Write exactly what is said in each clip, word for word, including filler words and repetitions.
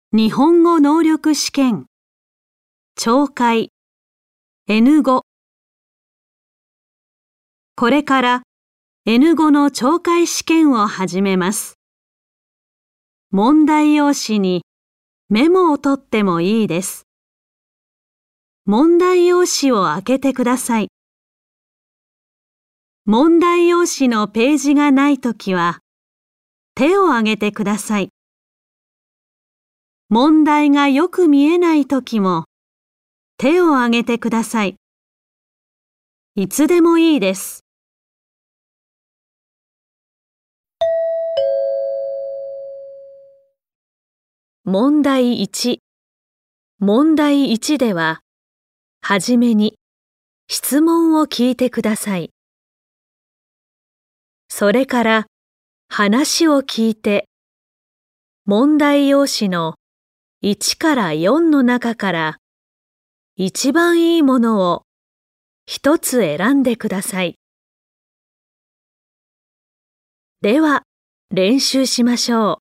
日本語能力試験聴解 エヌご。 これから エヌご の聴解試験を始めます。問題用紙にメモを取ってもいいです。問題用紙を開けてください。問題用紙のページがないときは手を挙げてください。問題がよく見えないときも手を挙げてください。いつでもいいです。問題いち。問題いちでは、はじめに質問を聞いてください。それから話を聞いて、問題用紙のいちからよんの中から一番いいものを一つ選んでください。では、練習しましょ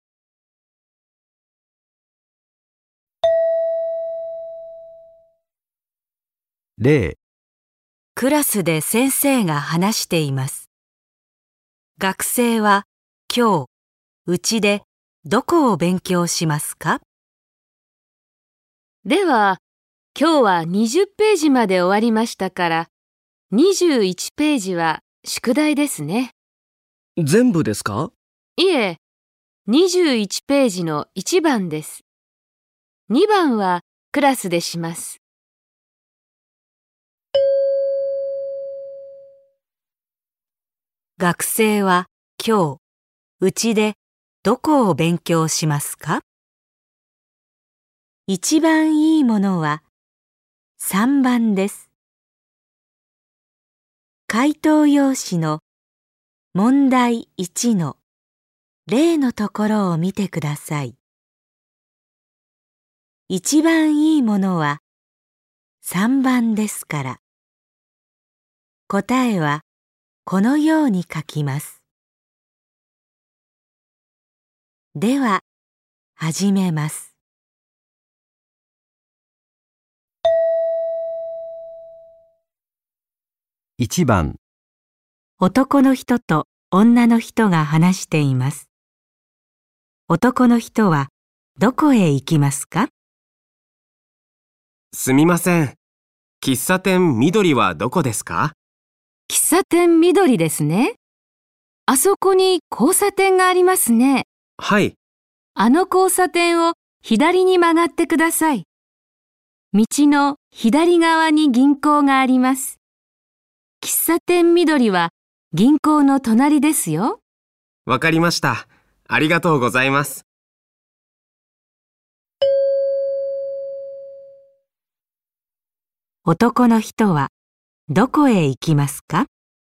う。例。 クラスで先生が話しています。学生は今日、うちでどこを勉強しますか？ では、今日はにじゅっページまで終わりましたから、にじゅういちページは宿題ですね。 全部ですか？ いえ、にじゅういちページのいちばんです。にばんはクラスでします。 学生は今日、うちでどこを勉強しますか？一番いいものはさんばんです。回答用紙の問題いちの例のところを見てください。一番いいものはさんばんですから、答えはこのように書きます。では、始めます。 いちばん。 男の人と女の人が話しています。男の人はどこへ行きますか？ すみません。喫茶店緑はどこですか？ 喫茶店緑ですね。あそこに交差点がありますね。 はい。 あの交差点を左に曲がってください。道の左側に銀行があります。喫茶店緑は銀行の隣ですよ。 わかりました。ありがとうございます。 男の人はどこへ行きますか？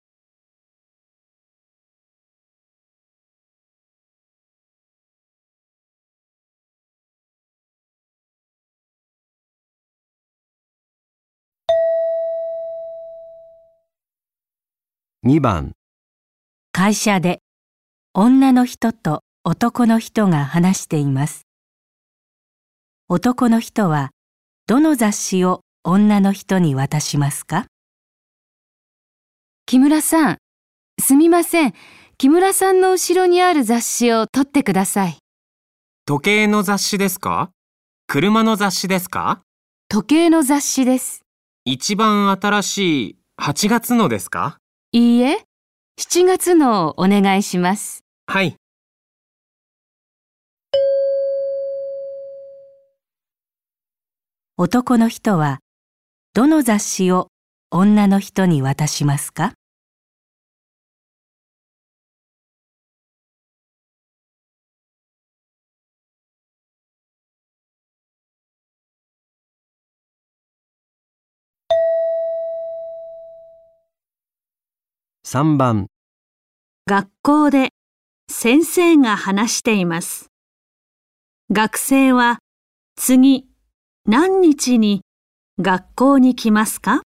にばん。 会社で女の人と男の人が話しています。男の人はどの雑誌を女の人に渡しますか？ 木村さん、すみません。木村さんの後ろにある雑誌を取ってください。 時計の雑誌ですか？車の雑誌ですか？ 時計の雑誌です。 一番新しいはちがつのですか？ いいえ、しちがつのをお願いします。 はい。 男の人はどの雑誌を女の人に渡しますか？ さんばん。 学校で先生が話しています。学生は次何日に学校に来ますか？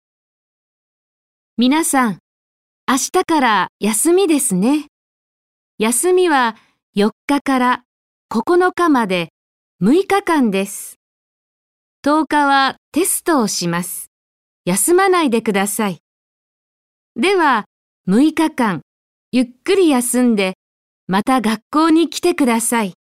皆さん、明日から休みですね。休みはよっかからここのかまでむいかかんです。とおかはテストをします。休まないでください。では、むいかかん、ゆっくり休んで、また学校に来てください。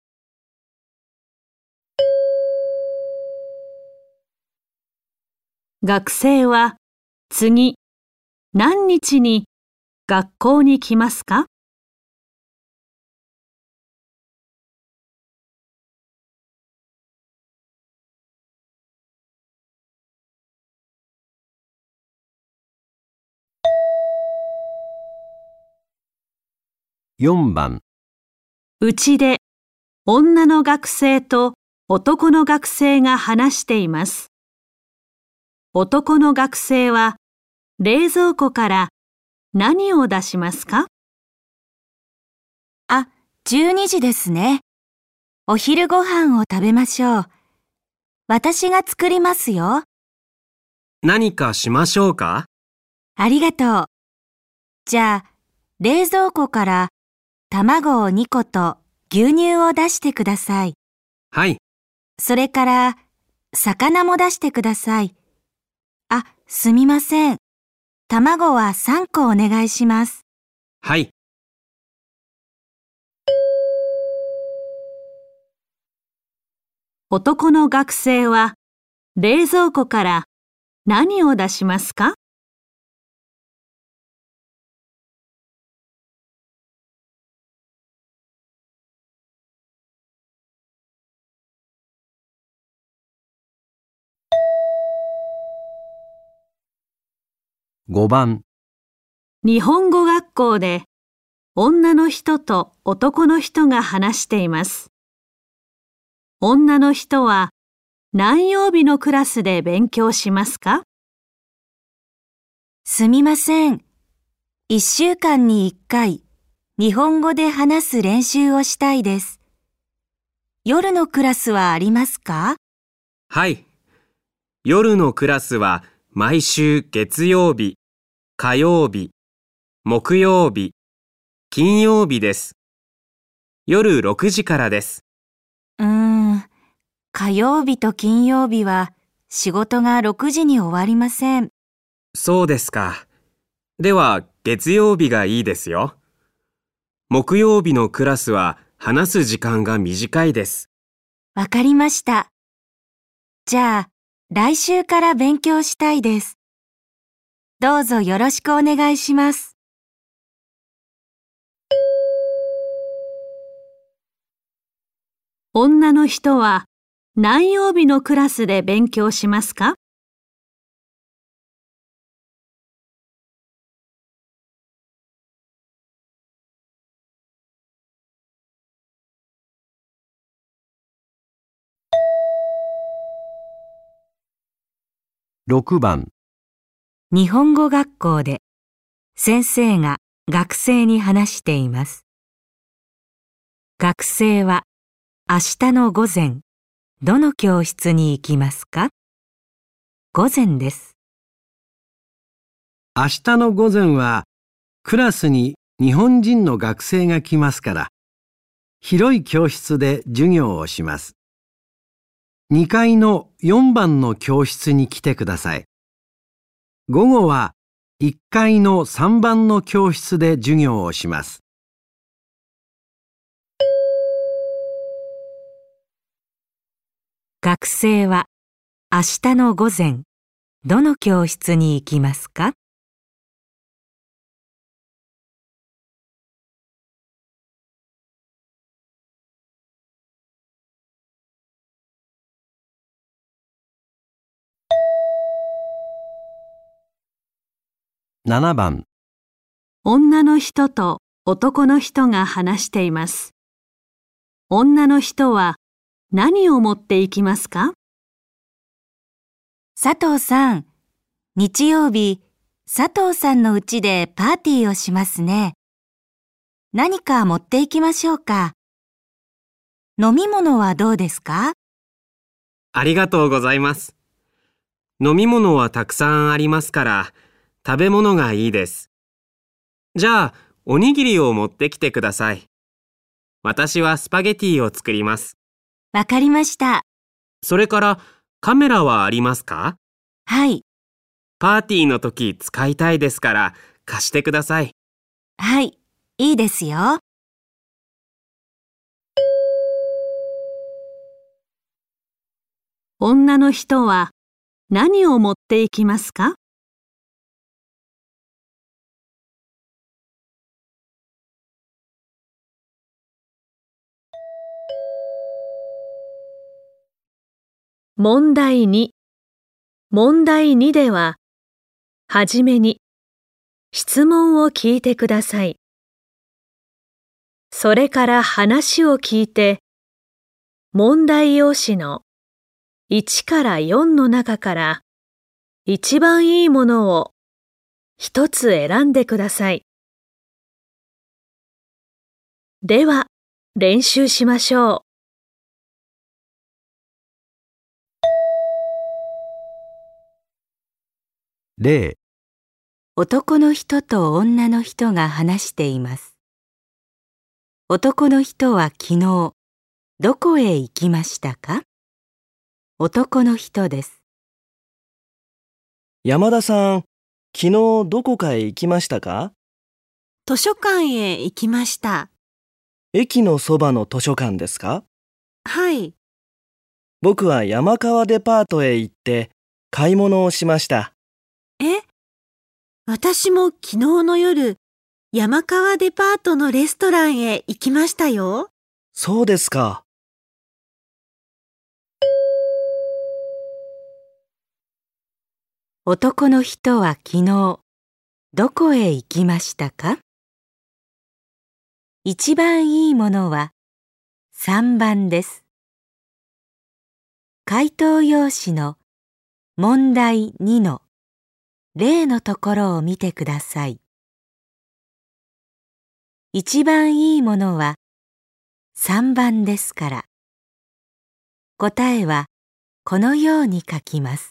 学生は次、何日に学校に来ますか？ よんばん、 うちで女の学生と男の学生が話しています。男の学生は冷蔵庫から何を出しますか？ あ、じゅうにじですね。お昼ご飯を食べましょう。私が作りますよ。 何かしましょうか？ ありがとう。じゃあ、冷蔵庫から卵をにこと牛乳を出してください。 はい。 それから、魚も出してください。あ、すみません。卵はさんこお願いします。 はい。 男の学生は冷蔵庫から何を出しますか？ ごばん、 日本語学校で女の人と男の人が話しています。女の人は何曜日のクラスで勉強しますか？ すみません。いっしゅうかんにいっかい、日本語で話す練習をしたいです。夜のクラスはありますか？ はい。夜のクラスは毎週月曜日、火曜日、木曜日、金曜日です。夜ろくじからです。 うーん、火曜日と金曜日は仕事がろくじに終わりません。 そうですか。では月曜日がいいですよ。木曜日のクラスは話す時間が短いです。 わかりました。じゃあ、来週から勉強したいです。どうぞよろしくお願いします。 女の人は何曜日のクラスで勉強しますか？ ろくばん、 日本語学校で先生が学生に話しています。学生は明日の午前、どの教室に行きますか？午前です。 明日の午前はクラスに日本人の学生が来ますから、広い教室で授業をします。にかいのよんばんの教室に来てください。午後はいっかいのさんばんの教室で授業をします。 学生は明日の午前、どの教室に行きますか？ ななばん、 女の人と男の人が話しています。女の人は何を持っていきますか？ 佐藤さん、日曜日、佐藤さんの家でパーティーをしますね。何か持っていきましょうか。飲み物はどうですか？ ありがとうございます。飲み物はたくさんありますから、食べ物がいいです。じゃあ、おにぎりを持ってきてください。私はスパゲティを作ります。 わかりました。 それからカメラはありますか？ はい。 パーティーの時使いたいですから貸してください。 はい、いいですよ。 女の人は何を持っていきますか？問題に。問題にでは、はじめに質問を聞いてください。それから話を聞いて、問題用紙のいちからよんの中から一番いいものを一つ選んでください。では、練習しましょう。 例、 男の人と女の人が話しています。男の人は昨日、どこへ行きましたか？男の人です。 山田さん、昨日どこかへ行きましたか？ 図書館へ行きました。 駅のそばの図書館ですか？ はい。 僕は山川デパートへ行って買い物をしました。 え？私も昨日の夜、山川デパートのレストランへ行きましたよ。 そうですか。 男の人は昨日、どこへ行きましたか？一番いいものはさんばんです。回答用紙の問題にの例のところを見てください。一番いいものはさんばんですから、答えはこのように書きます。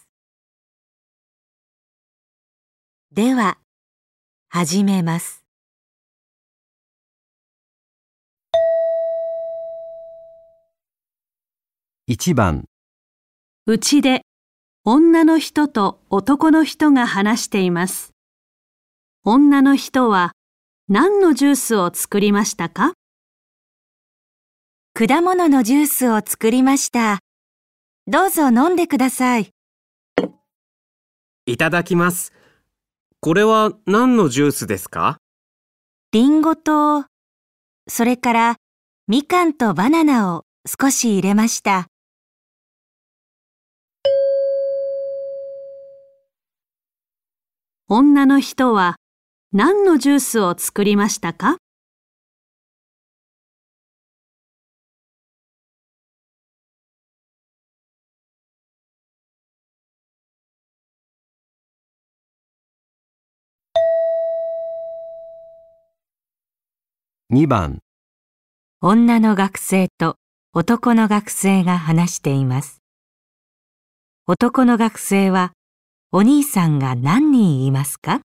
では、始めます。 いちばん、 うちで女の人と男の人が話しています。女の人は何のジュースを作りましたか？ 果物のジュースを作りました。どうぞ飲んでください。 いただきます。これは何のジュースですか？ リンゴと、それからみかんとバナナを少し入れました。 女の人は何のジュースを作りましたか？ にばん、 女の学生と男の学生が話しています。男の学生はお兄さんが何人いますか？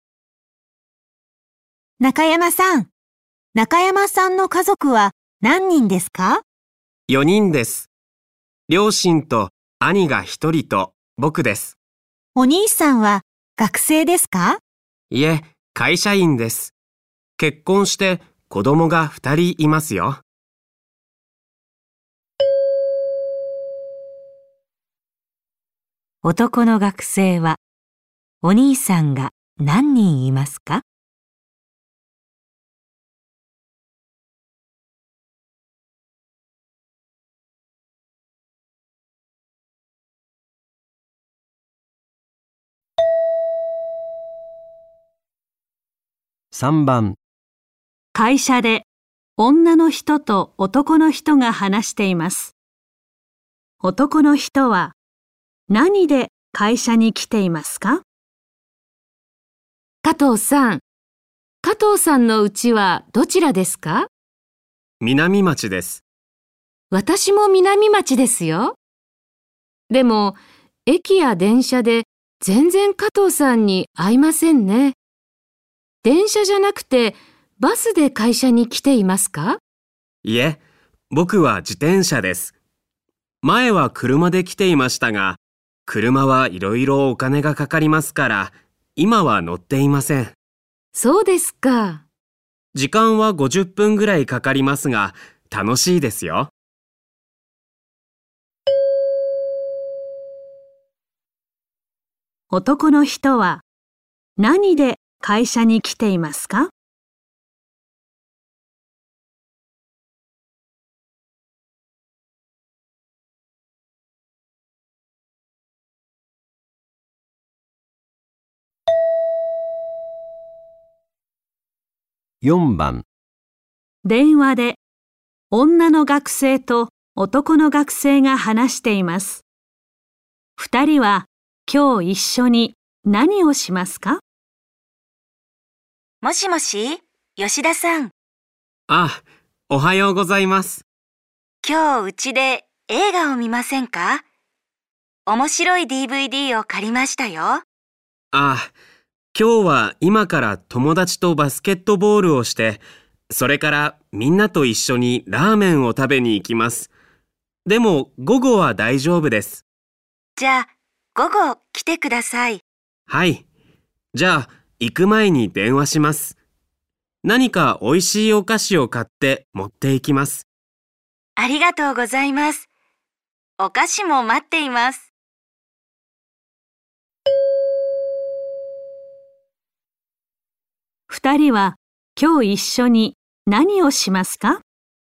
中山さん、中山さんの家族は何人ですか？ よにんです。両親と兄がひとりと僕です。 お兄さんは学生ですか？ いえ、会社員です。結婚して子供がふたりいますよ。 男の学生はお兄さんが何人いますか？ さんばん、 会社で女の人と男の人が話しています。男の人は何で会社に来ていますか？ 加藤さん、加藤さんの家はどちらですか？ 南町です。 私も南町ですよ。でも、駅や電車で全然加藤さんに会いませんね。電車じゃなくてバスで会社に来ていますか？ いえ、僕は自転車です。 前は車で来ていましたが、車はいろいろお金がかかりますから、今は乗っていません。 そうですか。 時間はごじゅっぷんぐらいかかりますが、楽しいですよ。 男の人は何で会社に来ていますか？ よんばん、 電話で女の学生と男の学生が話しています。二人は今日一緒に何をしますか？ もしもし、吉田さん。 あ、おはようございます。 今日うちで映画を見ませんか？面白い ディーブイディー を借りましたよ。 あ、今日は今から友達とバスケットボールをして、それからみんなと一緒にラーメンを食べに行きます。でも午後は大丈夫です。 じゃあ、午後来てください。 はい。じゃあ、行く前に電話します。何かおいしいお菓子を買って持って行きます。 ありがとうございます。お菓子も待っています。 二人は今日一緒に何をしますか？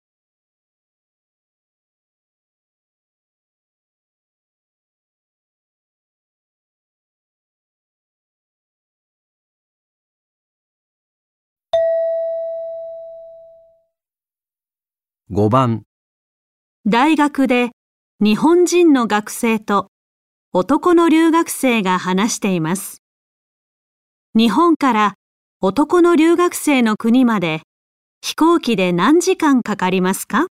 ごばん、 大学で日本人の学生と男の留学生が話しています。日本から男の留学生の国まで飛行機で何時間かかりますか？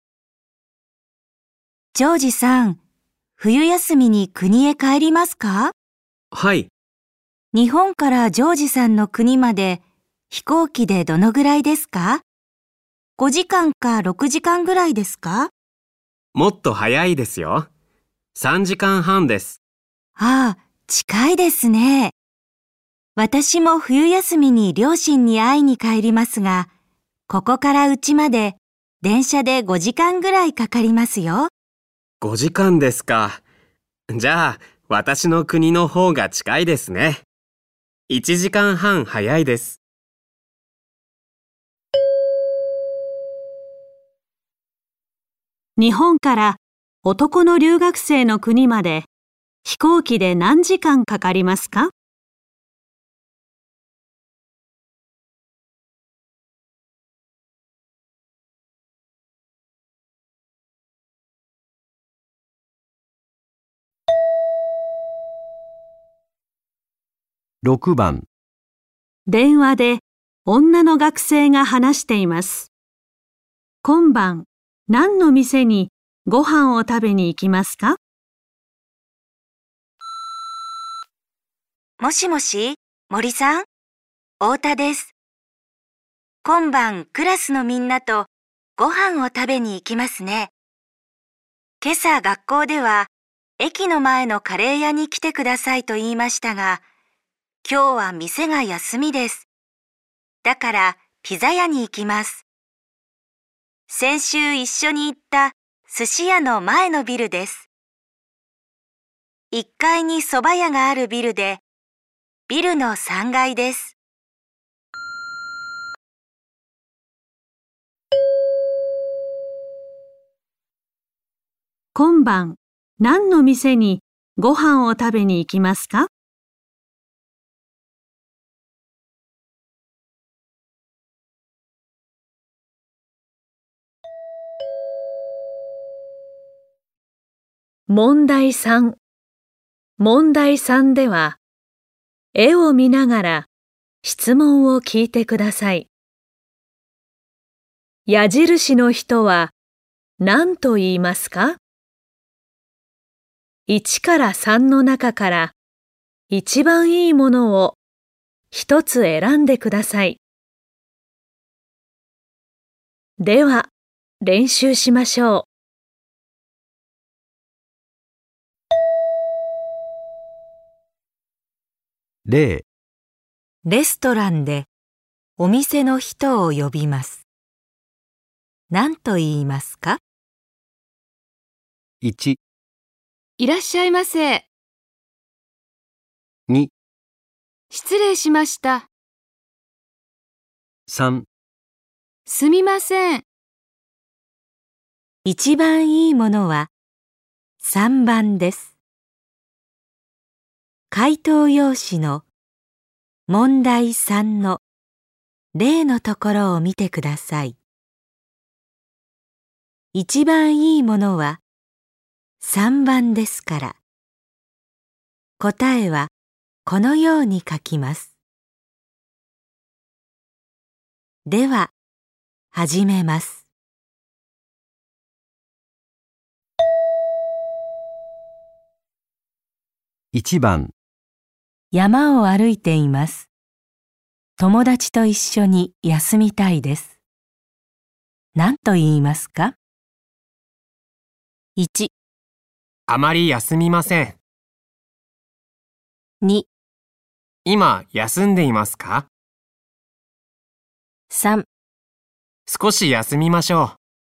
ジョージさん、冬休みに国へ帰りますか？ はい。 日本からジョージさんの国まで飛行機でどのぐらいですか？ごじかんかろくじかんぐらいですか？ もっと早いですよ。さんじかんはんです。 ああ、近いですね。私も冬休みに両親に会いに帰りますが、ここから家まで電車でごじかんぐらいかかりますよ。 ごじかんですか。じゃあ、私の国の方が近いですね。いちじかんはん早いです。 日本から男の留学生の国まで飛行機で何時間かかりますか？ ろくばん、 電話で女の学生が話しています。今晩何の店にご飯を食べに行きますか？ もしもし、森さん？太田です。今晩クラスのみんなとご飯を食べに行きますね。今朝学校では駅の前のカレー屋に来てくださいと言いましたが、今日は店が休みです。だからピザ屋に行きます。先週一緒に行った寿司屋の前のビルです。いっかいに蕎麦屋があるビルで、ビルのさんがいです。 今晩何の店にご飯を食べに行きますか？問題さん。問題さんでは、絵を見ながら質問を聞いてください。矢印の人は何と言いますか？いちからさんの中から一番いいものを一つ選んでください。では、練習しましょう。 例、 レストランでお店の人を呼びます。何と言いますか？ いち、 いらっしゃいませ。 に、 失礼しました。 さん、 すみません。 一番いいものはさんばんです。回答用紙の問題さんの例のところを見てください。一番いいものはさんばんですから、答えはこのように書きます。では、始めます。 いちばん、 山を歩いています。友達と一緒に休みたいです。何と言いますか？いち、 あまり休みません。 に、 今休んでいますか？ さん、 少し休みましょう。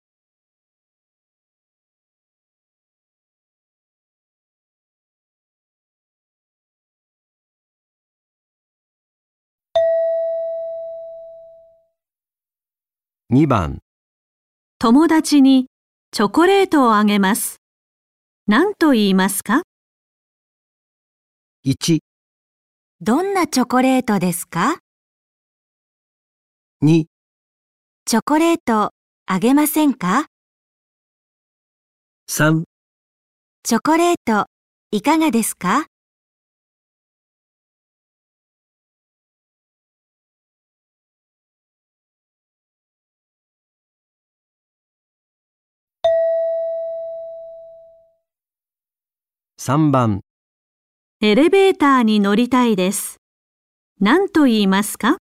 にばん、 友達にチョコレートをあげます。何と言いますか？ いち、 どんなチョコレートですか？ に、 チョコレートあげませんか？ さん、 チョコレートいかがですか？ さんばん、 エレベーターに乗りたいです。何と言いますか？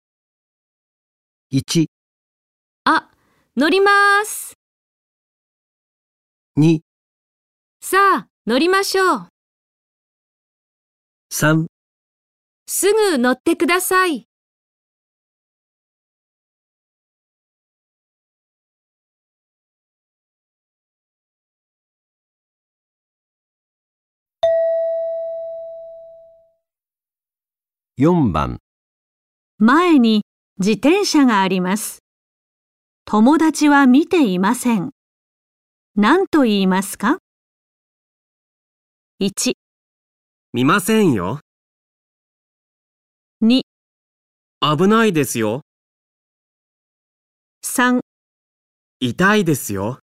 いち、 あ、乗ります。 に、 さあ、乗りましょう。 さん、 すぐ乗ってください。 よんばん、 前に自転車があります。友達は見ていません。何と言いますか？いち、 見ませんよ。 に、 危ないですよ。 さん、 痛いですよ。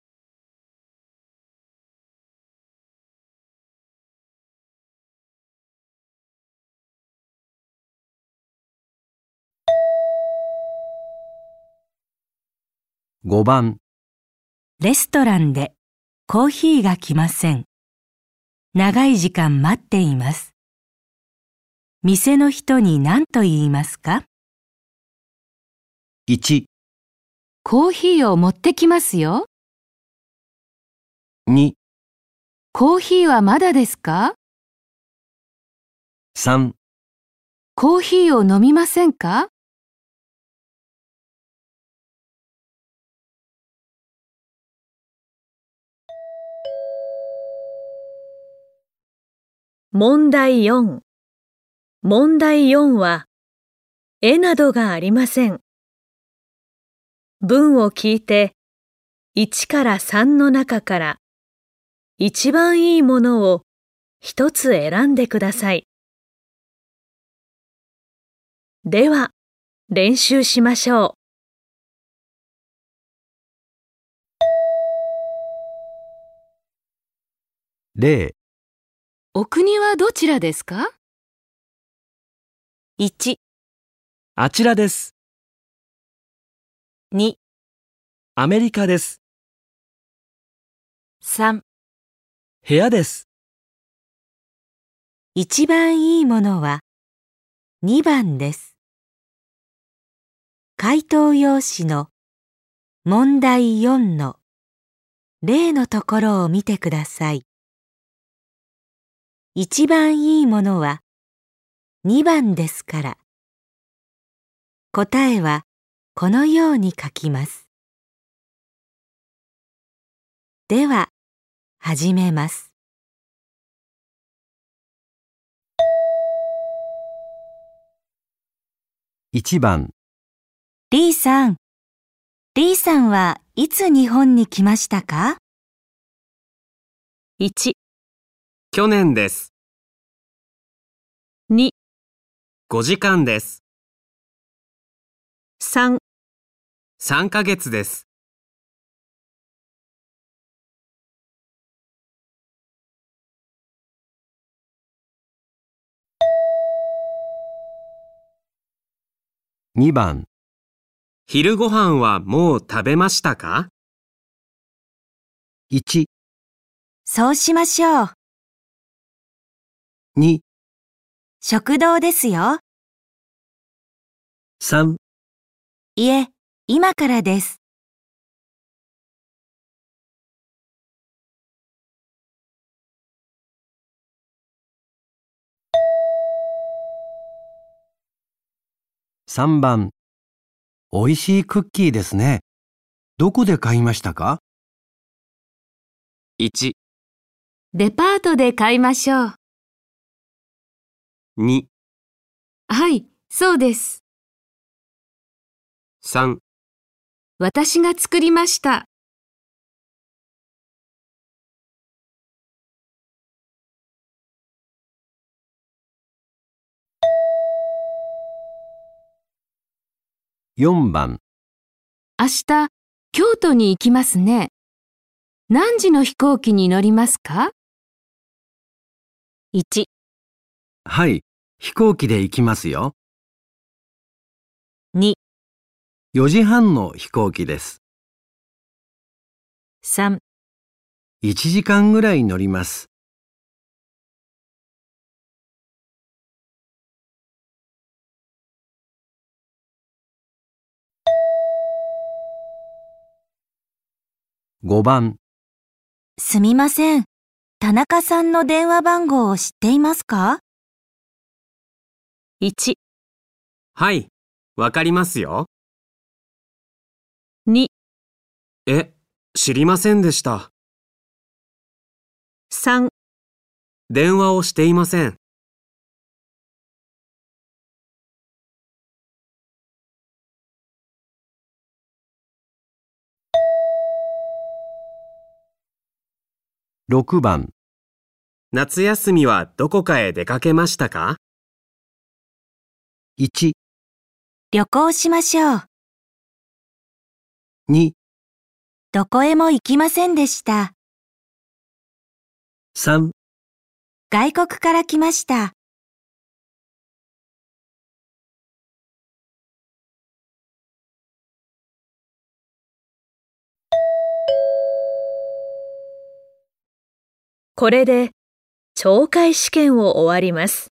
ごばん、 レストランでコーヒーが来ません。長い時間待っています。店の人に何と言いますか？ いち、 コーヒーを持ってきますよ。 に、 コーヒーはまだですか？ さん、 コーヒーを飲みませんか？ 問題よん。問題よんは、絵などがありません。文を聞いて、いちからさんの中から、一番いいものを一つ選んでください。では、練習しましょう。例、 お国はどちらですか？ いち、 あちらです。 に、 アメリカです。 さん、 部屋です。 一番いいものはにばんです。回答用紙の問題よんの例のところを見てください。一番いいものはにばんですから。答えはこのように書きます。では、始めます。 いちばん、 リーさん、リーさんはいつ日本に来ましたか？ いち、 去年です。 に、 ごじかんです。 さん、 さんかげつです。 にばん、 昼ご飯はもう食べましたか？ いち、 そうしましょう。 に、 食堂ですよ。 さん、 いえ、今からです。 さんばん、 おいしいクッキーですね。どこで買いましたか？ いち、 デパートで買いましょう。 に、 はい、そうです。 さん、 私が作りました。 よんばん、 明日、京都に行きますね。何時の飛行機に乗りますか？ いち、 はい、飛行機で行きますよ。 に、 よじはんの飛行機です。 さん、 いちじかんぐらい乗ります。 ごばん、 すみません。田中さんの電話番号を知っていますか？ いち、 はい、わかりますよ。 に、 え、知りませんでした。 さん、 電話をしていません。 ろくばん、 夏休みはどこかへ出かけましたか？ いち、 旅行しましょう。 に、 どこへも行きませんでした。 さん、 外国から来ました。 これで懲戒試験を終わります。